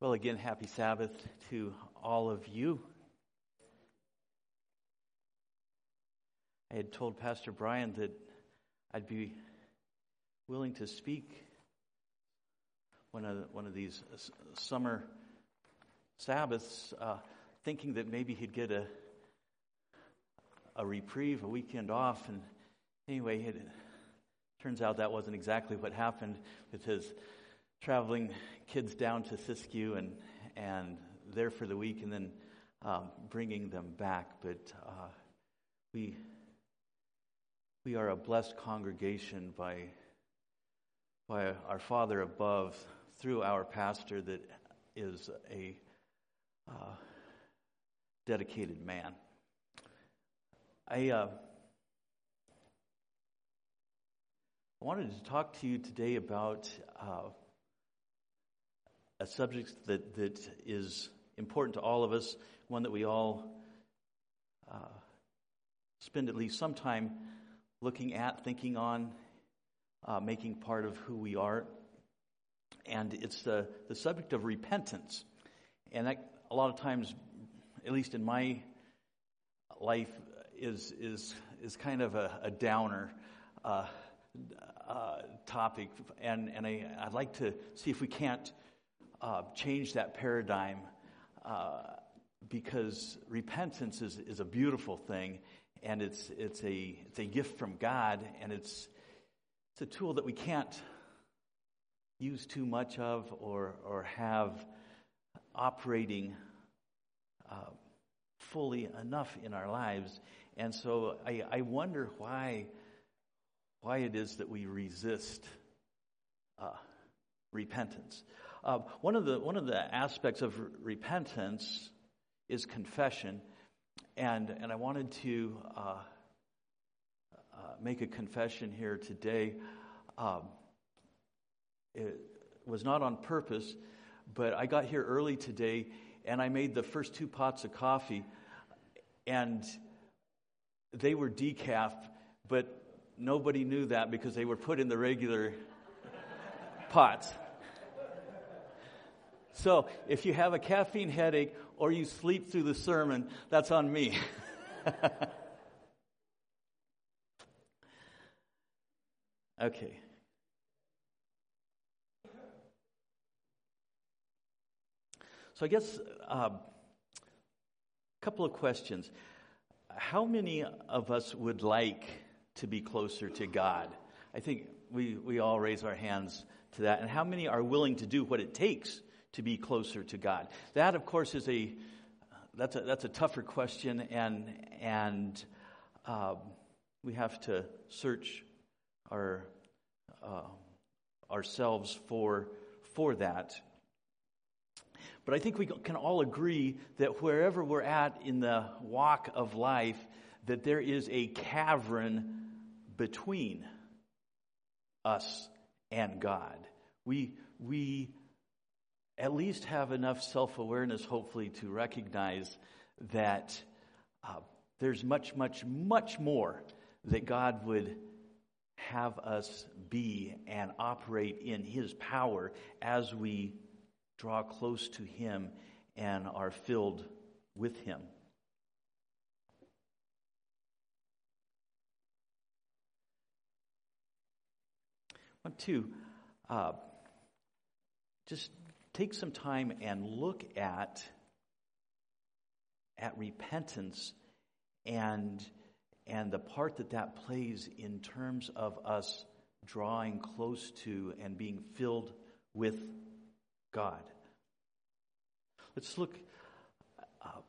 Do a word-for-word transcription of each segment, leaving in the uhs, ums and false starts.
Well, again, happy Sabbath to all of you. I had told Pastor Brian that I'd be willing to speak one of one of these summer Sabbaths, uh, thinking that maybe he'd get a a reprieve, a weekend off. And anyway, it turns out that wasn't exactly what happened with his traveling kids down to Siskiyou and and there for the week, and then um, bringing them back. But uh, we we are a blessed congregation by by our Father above, through our pastor that is a uh, dedicated man. I uh, I wanted to talk to you today about Uh, a subject that, that is important to all of us, one that we all uh, spend at least some time looking at, thinking on, uh, making part of who we are. And it's the, the subject of repentance. And that, a lot of times, at least in my life, is is is kind of a, a downer uh, uh, topic. And, and I, I'd like to see if we can't Uh, change that paradigm, uh, because repentance is, is a beautiful thing, and it's it's a it's a gift from God, and it's it's a tool that we can't use too much of or or have operating uh, fully enough in our lives. And so I, I wonder why why it is that we resist uh, repentance. Uh, one of the one of the aspects of r- repentance is confession, and and I wanted to uh, uh, make a confession here today. Um, it was not on purpose, but I got here early today, and I made the first two pots of coffee, and they were decaf, but nobody knew that because they were put in the regular pots. So if you have a caffeine headache or you sleep through the sermon, that's on me. Okay. So I guess a uh, couple of questions. How many of us would like to be closer to God? I think we, we all raise our hands to that. And how many are willing to do what it takes to be closer to God? That, of course, is a that's a that's a tougher question, and and um, we have to search our uh, ourselves for for that. But I think we can all agree that wherever we're at in the walk of life, that there is a cavern between us and God. We we. at least have enough self-awareness, hopefully, to recognize that uh, there's much, much, much more that God would have us be and operate in His power as we draw close to Him and are filled with Him. I want to uh, just take some time and look at at repentance and and the part that that plays in terms of us drawing close to and being filled with God. Let's look. Uh,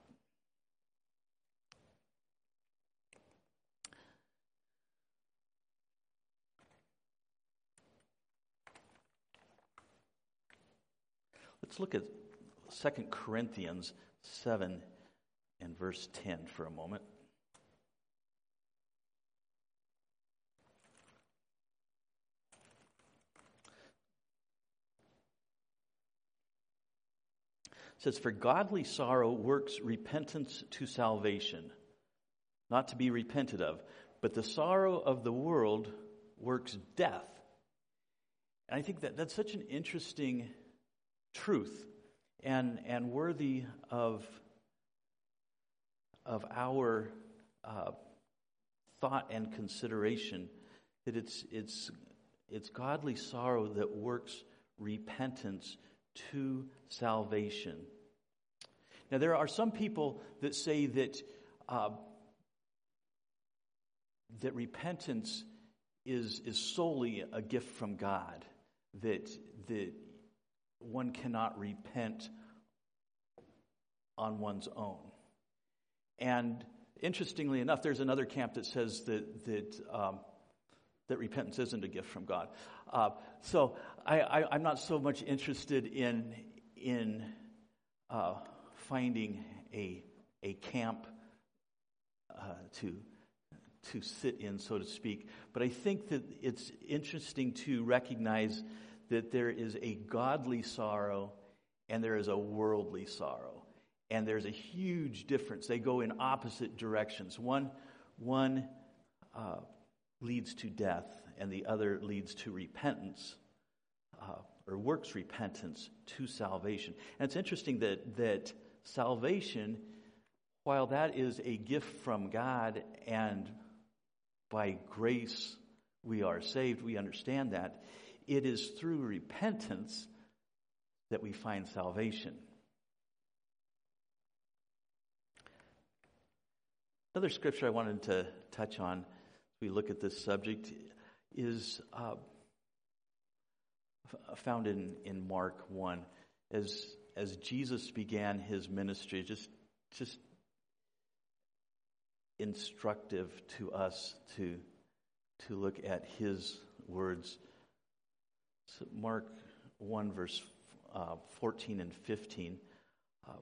Let's look at Second Corinthians seven and verse ten for a moment. It says, "For godly sorrow works repentance to salvation, not to be repented of, but the sorrow of the world works death." And I think that that's such an interesting truth. and and worthy of of our uh, thought and consideration. That it's it's it's godly sorrow that works repentance to salvation. Now, there are some people that say that uh, that repentance is is solely a gift from God, that that one cannot repent on one's own. And interestingly enough, there's another camp that says that that um, that repentance isn't a gift from God. Uh, so I, I, I'm not so much interested in in uh, finding a a camp uh, to to sit in, so to speak. But I think that it's interesting to recognize that there is a godly sorrow and there is a worldly sorrow. And there's a huge difference. They go in opposite directions. One, one uh, leads to death, and the other leads to repentance, uh, or works repentance to salvation. And it's interesting that that salvation, while that is a gift from God, and by grace we are saved, we understand that, it is through repentance that we find salvation. Another scripture I wanted to touch on as we look at this subject is uh, found in, in Mark one. As as Jesus began his ministry, just just instructive to us to to look at his words. So Mark one, verse uh, fourteen and fifteen. Um,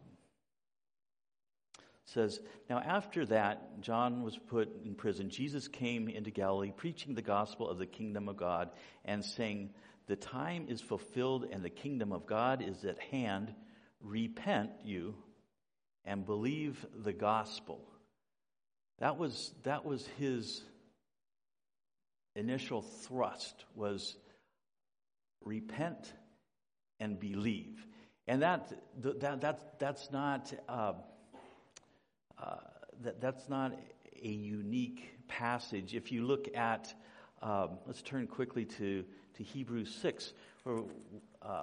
says, "Now after that, John was put in prison. Jesus came into Galilee, preaching the gospel of the kingdom of God, and saying, 'The time is fulfilled, and the kingdom of God is at hand. Repent you, and believe the gospel.'" That was that was his initial thrust, was repent and believe, and that that that that's not. Uh, Uh, that, that's not a unique passage. If you look at, um, let's turn quickly to, to Hebrews six, where uh,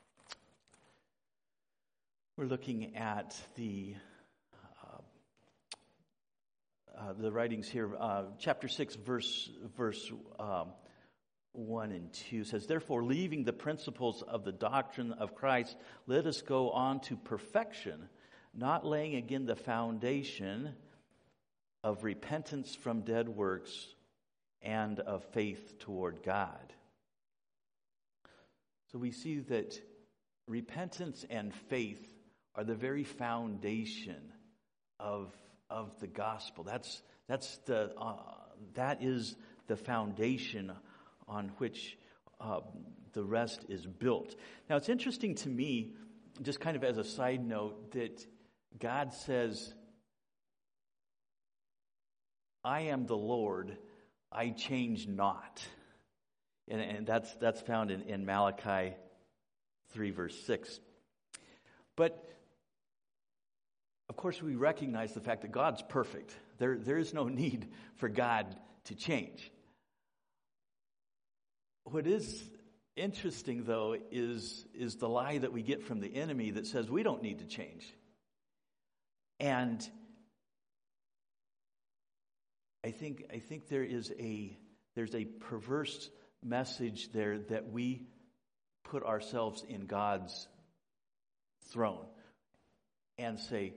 we're looking at the uh, uh, the writings here. Uh, chapter six, verse verse um, one and two says, "Therefore, leaving the principles of the doctrine of Christ, let us go on to perfection, not laying again the foundation of repentance from dead works and of faith toward God." So we see that repentance and faith are the very foundation of of the gospel. That's that's the uh, that is the foundation on which uh, the rest is built. Now, it's interesting to me, just kind of as a side note, that God says, "I am the Lord, I change not." And, and that's that's found in, in Malachi three, verse six. But, of course, we recognize the fact that God's perfect. There, there is no need for God to change. What is interesting, though, is, is the lie that we get from the enemy that says we don't need to change. And I think I think there is a there's a perverse message there that we put ourselves in God's throne and say,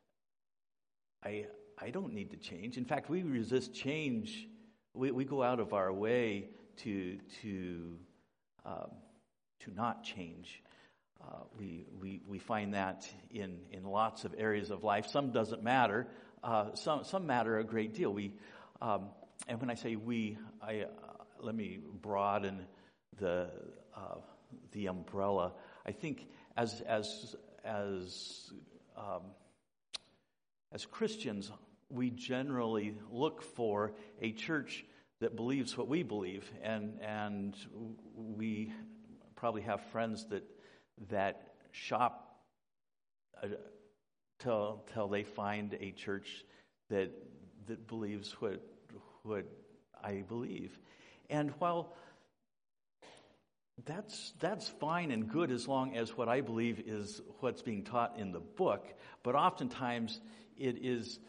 I I don't need to change. In fact, we resist change. We we go out of our way to to um, to not change. Uh, we, we we find that in, in lots of areas of life. Some doesn't matter. Uh, some some matter a great deal. We um, and when I say we, I uh, let me broaden the uh, the umbrella. I think as as as um, as Christians, we generally look for a church that believes what we believe, and and we probably have friends that. that shop uh, till till they find a church that that believes what what I believe. And while that's that's fine and good as long as what I believe is what's being taught in the book, but oftentimes it is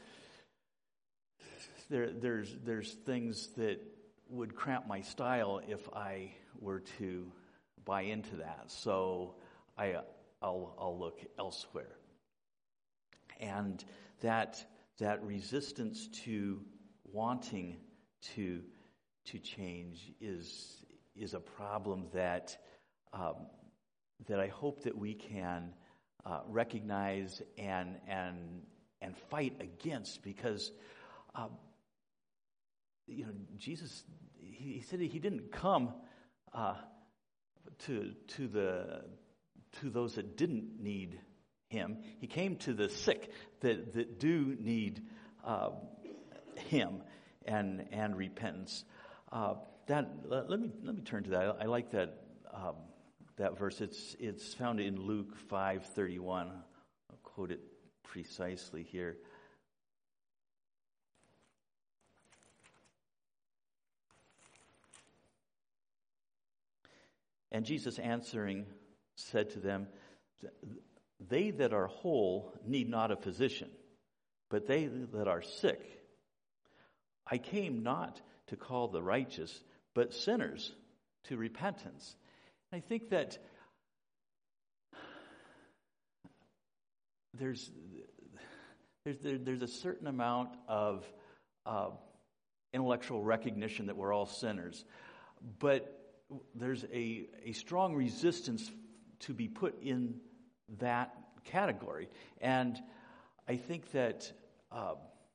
there there's there's things that would cramp my style if I were to buy into that. So I I'll I'll look elsewhere. And that that resistance to wanting to to change is is a problem that um, that I hope that we can uh, recognize and and and fight against, because um, you know Jesus he, he said he didn't come uh, to to the to those that didn't need him. He came to the sick that that do need uh, him and and repentance. Uh, that let, let me let me turn to that. I, I like that um, that verse. It's it's found in Luke five thirty-one. I'll quote it precisely here. And Jesus answering said to them, "They that are whole need not a physician, but they that are sick. I came not to call the righteous, but sinners to repentance." And I think that there's there's there, there's a certain amount of uh, intellectual recognition that we're all sinners, but there's a a strong resistance to be put in that category. And I think that uh,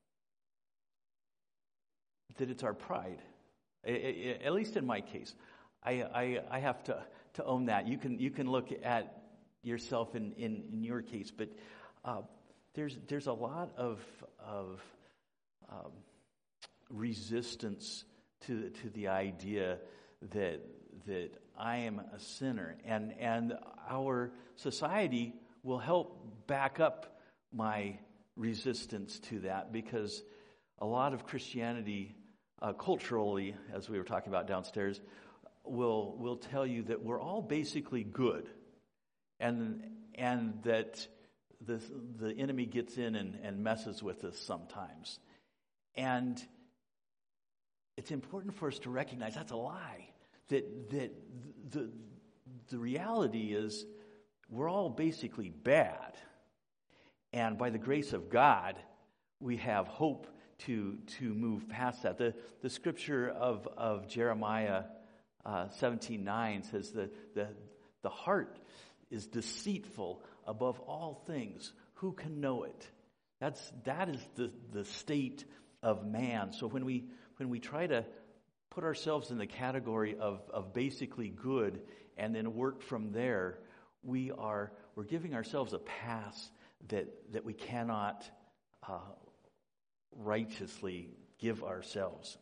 that it's our pride. I, I, at least in my case, I, I I have to to own that. You can you can look at yourself in in, in your case, but uh, there's there's a lot of of um, resistance to to the idea that that I am a sinner, and and our society will help back up my resistance to that, because a lot of Christianity, uh, culturally, as we were talking about downstairs, will will tell you that we're all basically good, and and that the the enemy gets in and, and messes with us sometimes, and it's important for us to recognize that's a lie. That that the the reality is we're all basically bad, and by the grace of God, we have hope to to move past that. The the scripture of of Jeremiah uh, seventeen nine says that the the heart is deceitful above all things. Who can know it? That's that is the the state of man. So when we when we try to put ourselves in the category of, of basically good and then work from there, we are we're giving ourselves a pass that that we cannot uh, righteously give ourselves.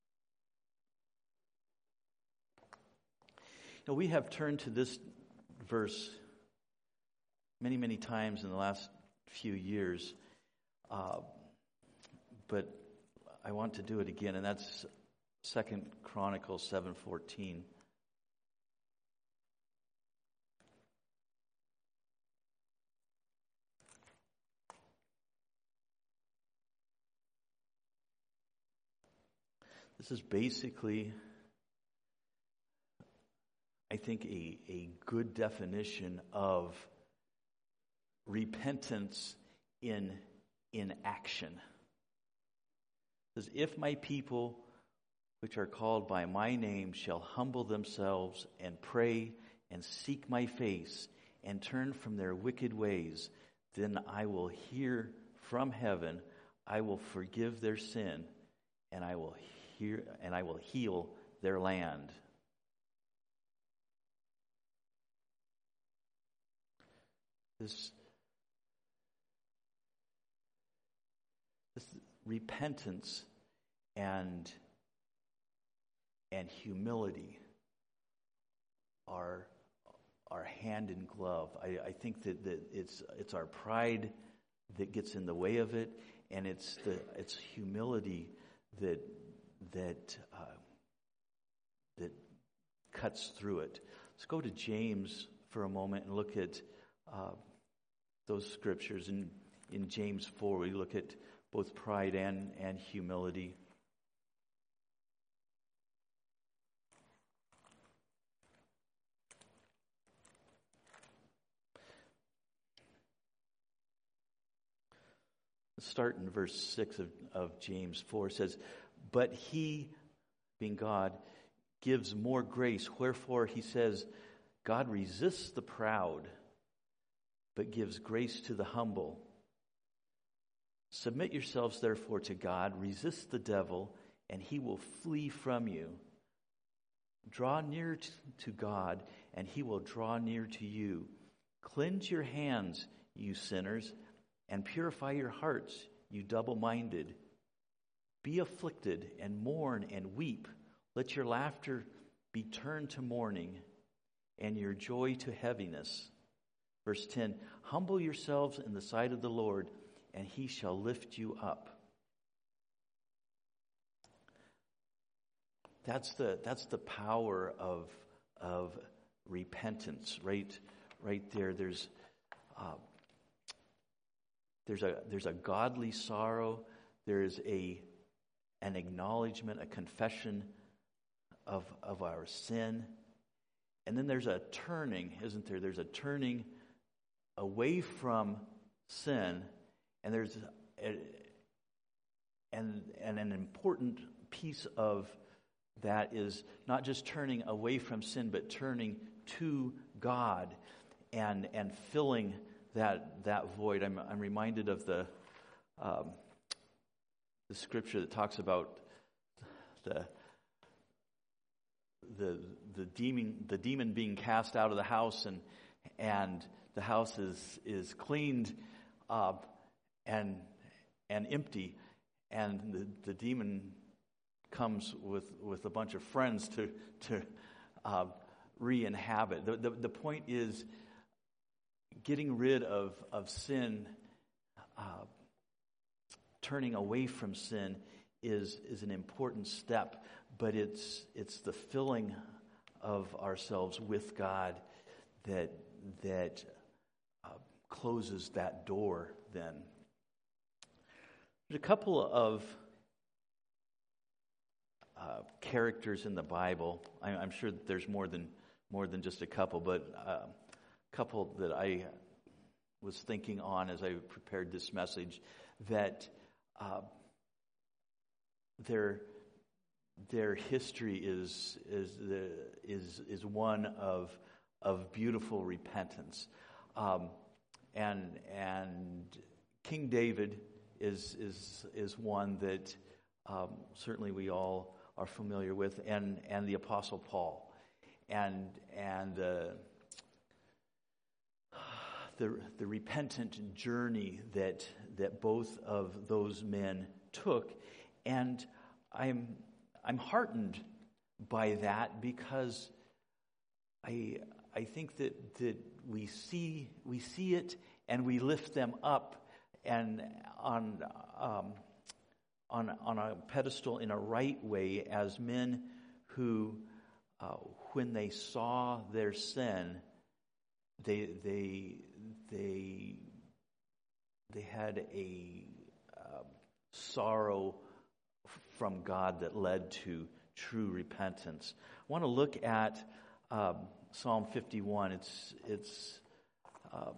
Now, we have turned to this verse many, many times in the last few years, uh, but I want to do it again, and that's Second Chronicles seven fourteen. This is basically, I think, a, a good definition of repentance in in action. It says, "If my people, which are called by my name, shall humble themselves and pray and seek my face and turn from their wicked ways, then I will hear from heaven, I will forgive their sin, and I will hear and I will heal their land." This, this repentance and and humility are are hand in glove. I, I think that, that it's it's our pride that gets in the way of it, and it's the it's humility that that uh, that cuts through it. Let's go to James for a moment and look at uh, those scriptures. In in James four, we look at both pride and and humility. Start in verse six of, of James four. It says, "But he," being God, "gives more grace. Wherefore," he says, "God resists the proud, but gives grace to the humble. Submit yourselves therefore to God. Resist the devil, and he will flee from you. Draw near to God, and he will draw near to you. Cleanse your hands, you sinners, and purify your hearts, you double-minded. Be afflicted and mourn and weep. Let your laughter be turned to mourning and your joy to heaviness." Verse ten, "Humble yourselves in the sight of the Lord, and he shall lift you up." That's the that's the power of of repentance, right? Right there. There's uh, There's a there's a godly sorrow. There is a an acknowledgement, a confession of of our sin, and then there's a turning, isn't there? There's a turning away from sin, and there's a, and and an important piece of that is not just turning away from sin, but turning to God and and filling that that void. I'm I'm reminded of the um, the scripture that talks about the the the demon the demon being cast out of the house, and and the house is is cleaned up and and empty, and the, the demon comes with with a bunch of friends to to uh, re-inhabit. The, the the point is, getting rid of, of sin, uh, turning away from sin is is an important step, but it's it's the filling of ourselves with God that that uh, closes that door. Then there's a couple of uh, characters in the Bible. I, I'm sure that there's more than more than just a couple, but Uh, couple that I was thinking on as I prepared this message, that uh, their their history is is the, is is one of of beautiful repentance, um, and and King David is is is one that um, certainly we all are familiar with, and and the Apostle Paul, and and uh, The, the repentant journey that that both of those men took, and I'm I'm heartened by that, because I I think that that we see we see it and we lift them up and on um, on on a pedestal in a right way as men who, uh, when they saw their sin, they they they they had a uh, sorrow from God that led to true repentance. I want to look at um, Psalm fifty-one. It's it's um,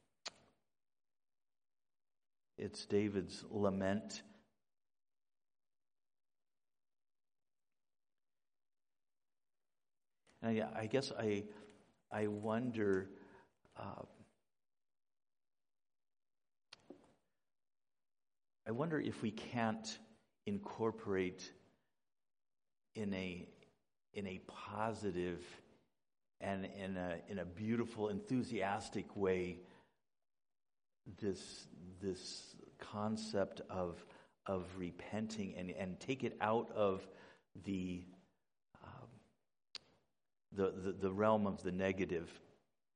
it's David's lament. And I, I guess I I wonder. Uh, I wonder if we can't incorporate in a in a positive and in a in a beautiful, enthusiastic way this this concept of of repenting and, and take it out of the, um, the the the realm of the negative.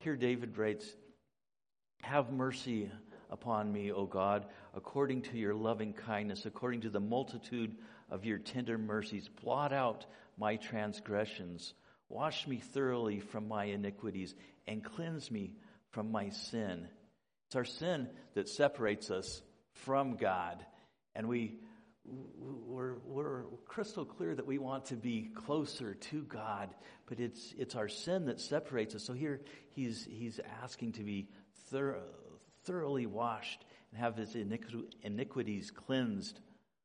Here David writes, "Have mercy upon me, O God, according to your loving kindness, according to the multitude of your tender mercies. Blot out my transgressions. Wash me thoroughly from my iniquities and cleanse me from my sin." It's our sin that separates us from God. And we, we're, we're crystal clear that we want to be closer to God, but it's it's our sin that separates us. So here he's he's asking to be thorough, thoroughly washed and have his iniquities cleansed.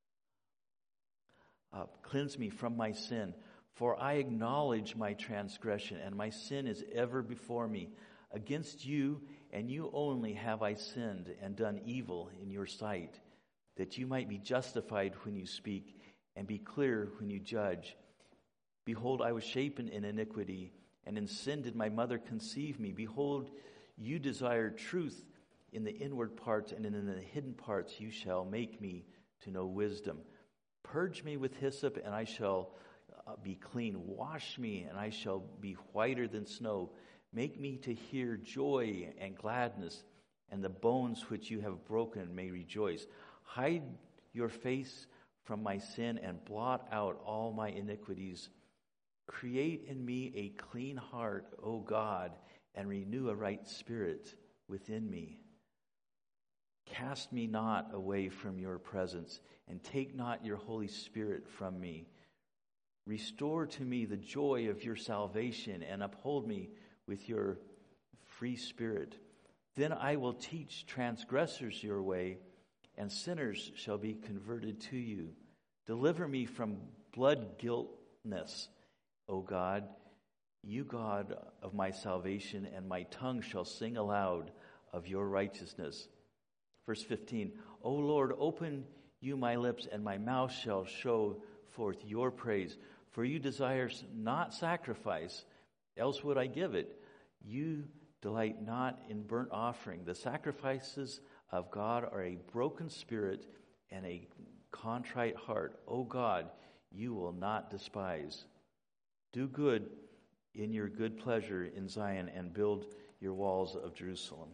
Uh, cleanse me from my sin, for I acknowledge my transgression, and my sin is ever before me. Against you and you only have I sinned and done evil in your sight, that you might be justified when you speak and be clear when you judge. Behold, I was shapen in iniquity, and in sin did my mother conceive me. Behold, you desire truth in the inward parts, and in the hidden parts you shall make me to know wisdom. Purge me with hyssop, and I shall be clean. Wash me, and I shall be whiter than snow. Make me to hear joy and gladness, and the bones which you have broken may rejoice. Hide your face from my sin and blot out all my iniquities. Create in me a clean heart, O God, and renew a right spirit within me. Cast me not away from your presence, and take not your Holy Spirit from me. Restore to me the joy of your salvation, and uphold me with your free spirit. Then I will teach transgressors your way, and sinners shall be converted to you. Deliver me from blood guiltness, O God, you God of my salvation, and my tongue shall sing aloud of your righteousness. Verse fifteen, O Lord, open you my lips, and my mouth shall show forth your praise. For you desire not sacrifice, else would I give it. You delight not in burnt offering. The sacrifices of God are a broken spirit and a contrite heart. O God, you will not despise. Do good in your good pleasure in Zion, and build your walls of Jerusalem.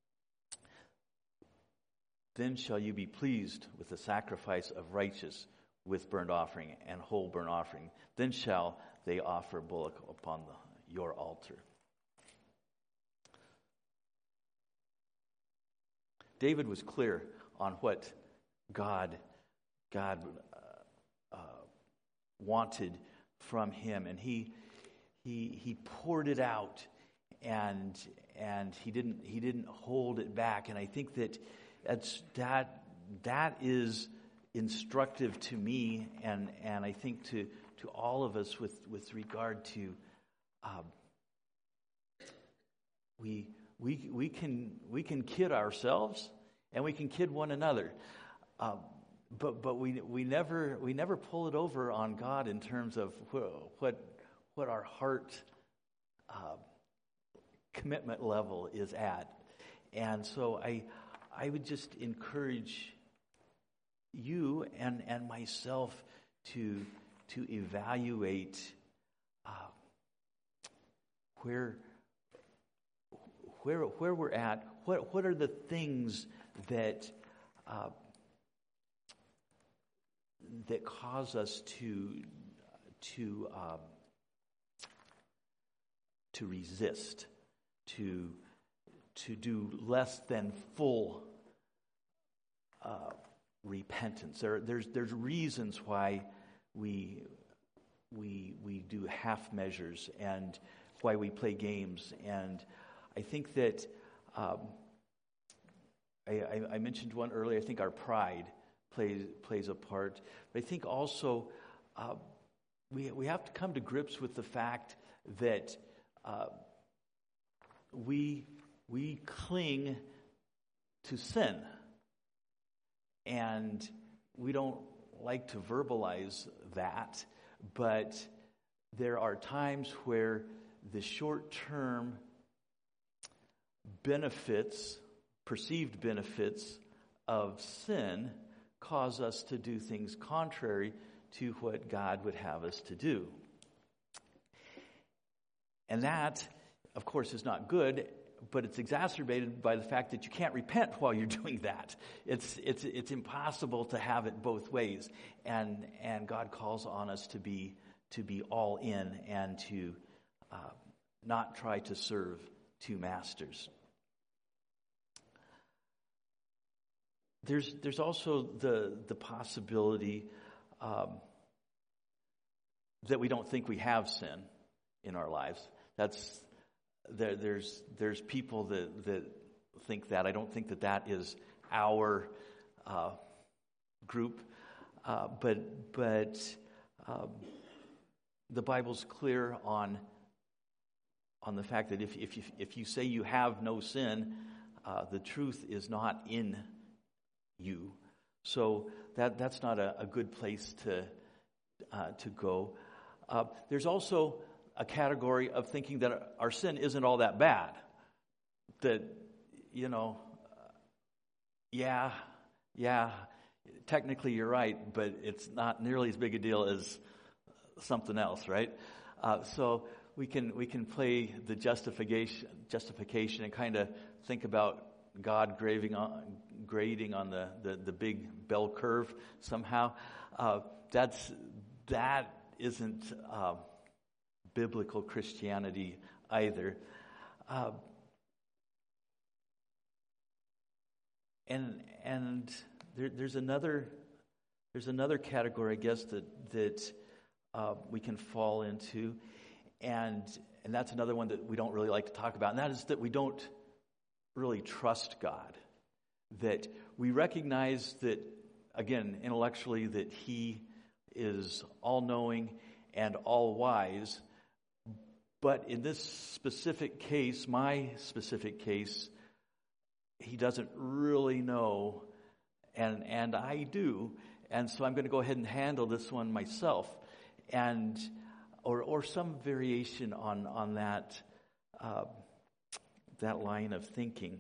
Then shall you be pleased with the sacrifice of righteous, with burnt offering and whole burnt offering. Then shall they offer bullock upon the, your altar. David was clear on what God, God uh, uh, wanted from him, and he he he poured it out, and and he didn't he didn't hold it back. And I think that that's that that is instructive to me, and and I think to to all of us with with regard to um, we we we can we can kid ourselves and we can kid one another, um, but but we we never we never pull it over on God in terms of what what, what our heart uh, commitment level is at. And so I I would just encourage you and and myself to to evaluate uh, where where where we're at. What what are the things that uh, that cause us to to um, to resist, to to do less than full uh, repentance? There, there's there's reasons why we we we do half measures and why we play games, and I think that um, I, I, I mentioned one earlier. I think our pride plays plays a part, but I think also uh, we we have to come to grips with the fact that uh, we we cling to sin, and we don't like to verbalize that, but there are times where the short-term benefits, perceived benefits of sin cause us to do things contrary to what God would have us to do. And that of course, is not good, but it's exacerbated by the fact that you can't repent while you're doing that. It's it's it's impossible to have it both ways, and and God calls on us to be to be all in and to uh, not try to serve two masters. There's there's also the the possibility um, that we don't think we have sin in our lives. That's there. There's there's people that that think that. I don't think that that is our uh, group, uh, but but um, the Bible's clear on on the fact that if if you, if you say you have no sin, uh, the truth is not in you. So that that's not a, a good place to uh, to go. Uh, there's also a category of thinking that our sin isn't all that bad. That, you know, uh, yeah, yeah, technically you're right, but it's not nearly as big a deal as something else, right? Uh, so we can we can play the justification justification and kind of think about God grading on grading on the, the, the big bell curve somehow. Uh, that's that isn't uh, biblical Christianity either. Uh, and and there, there's another there's another category, I guess, that that uh, we can fall into, and and that's another one that we don't really like to talk about, and that is that we don't really trust God. That we recognize that, again, intellectually, that He is all-knowing and all-wise. But in this specific case, my specific case, He doesn't really know, and and I do. And so I'm going to go ahead and handle this one myself, and or or some variation on on that uh, that line of thinking.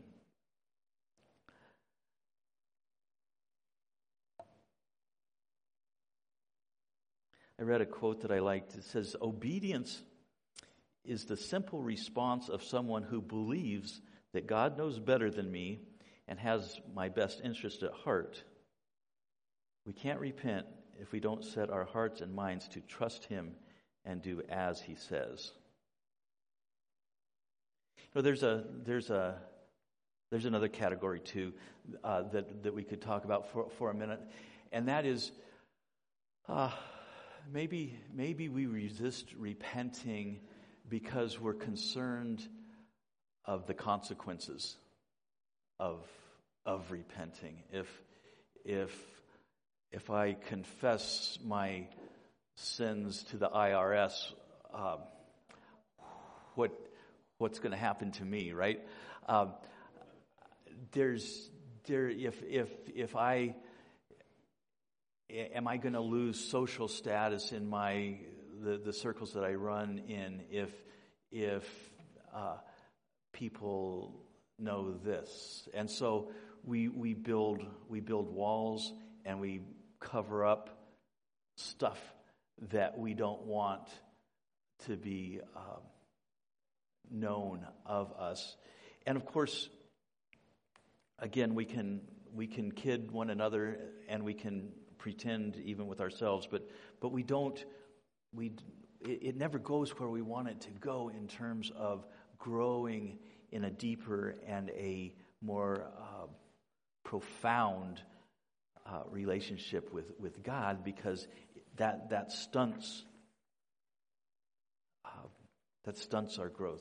I read a quote that I liked. It says, "Obedience is the simple response of someone who believes that God knows better than me and has my best interest at heart. We can't repent if we don't set our hearts and minds to trust Him and do as He says." You know, there's a there's a there's another category too uh, that that we could talk about for for a minute, and that is. Uh, Maybe maybe we resist repenting because we're concerned of the consequences of of repenting. If if if I confess my sins to the I R S, um, what what's going to happen to me, right? Um, there's there if if if I Am I going to lose social status in my the, the circles that I run in if if uh, people know this? And so we we build we build walls and we cover up stuff that we don't want to be uh, known of us. And of course, again, we can we can kid one another and we can pretend even with ourselves, but but we don't we it, it never goes where we want it to go in terms of growing in a deeper and a more uh, profound uh, relationship with with God, because that that stunts uh, that stunts our growth.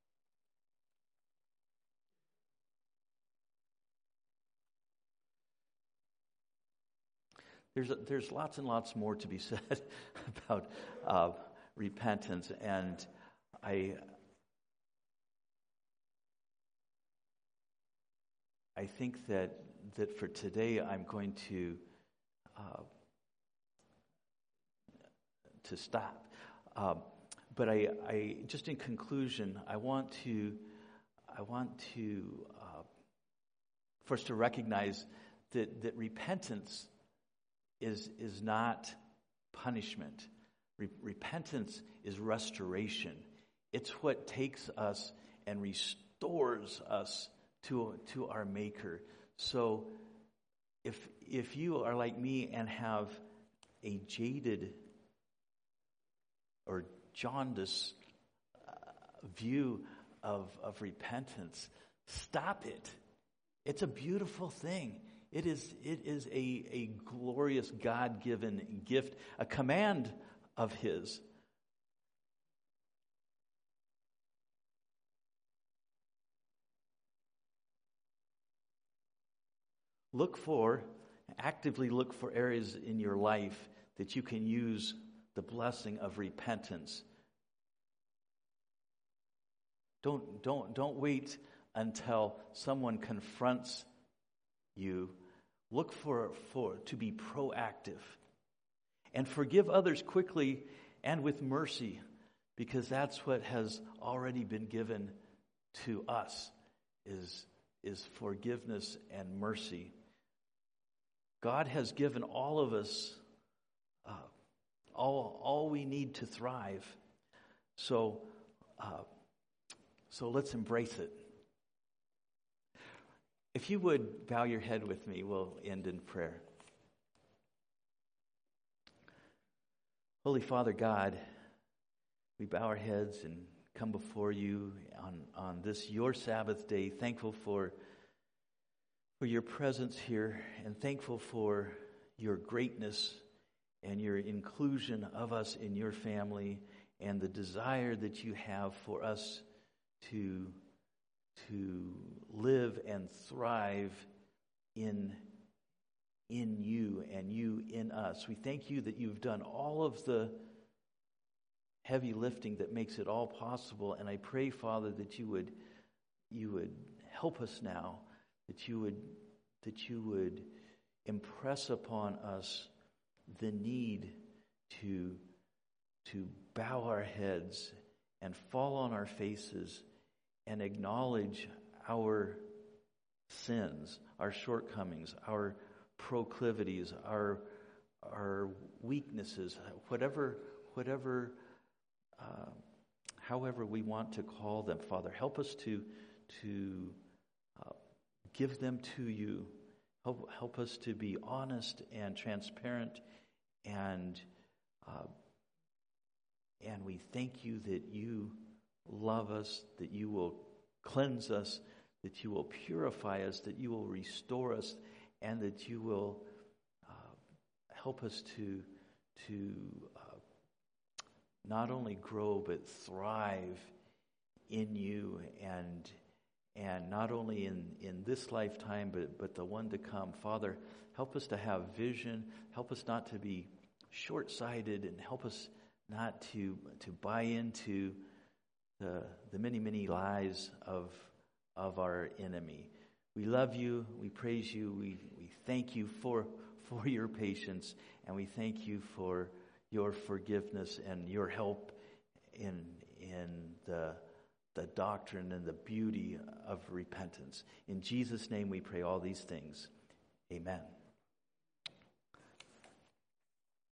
There's there's lots and lots more to be said about uh, repentance, and I I think that that for today I'm going to uh, to stop. Um, but I, I just in conclusion, I want to I want to uh, first to recognize that that repentance is is not punishment. Re- repentance is restoration. It's what takes us and restores us to, to our Maker. So if if you are like me and have a jaded or jaundiced uh, view of, of repentance, stop it. It's a beautiful thing. It is it is a, a glorious God-given gift, a command of His. Look for, actively look for areas in your life that you can use the blessing of repentance. Don't, don't, don't wait until someone confronts you. Look for, for to be proactive. And forgive others quickly and with mercy, because that's what has already been given to us, is, is forgiveness and mercy. God has given all of us uh, all, all we need to thrive. So, uh, so let's embrace it. If you would bow your head with me, we'll end in prayer. Holy Father God, we bow our heads and come before you on, on this, your Sabbath day, thankful for for your presence here, and thankful for your greatness and your inclusion of us in your family, and the desire that you have for us to, to live and thrive in, in you and you in us. We thank you that you've done all of the heavy lifting that makes it all possible, and I pray, Father, that you would you would help us now, that you would that you would impress upon us the need to to bow our heads and fall on our faces and acknowledge our sins, our shortcomings, our proclivities, our our weaknesses, whatever whatever uh, however we want to call them. Father, help us to to uh, give them to you. Help, help us to be honest and transparent, and uh, and we thank you that you love us, that you will cleanse us, that you will purify us, that you will restore us, and that you will uh, help us to to uh, not only grow but thrive in you, and and not only in, in this lifetime but, but the one to come. Father, help us to have vision, help us not to be short-sighted, and help us not to to buy into the the many, many lies of of our enemy. We love you, we praise you, we, we thank you for for your patience, and we thank you for your forgiveness and your help in in the the doctrine and the beauty of repentance. In Jesus' name we pray all these things. Amen.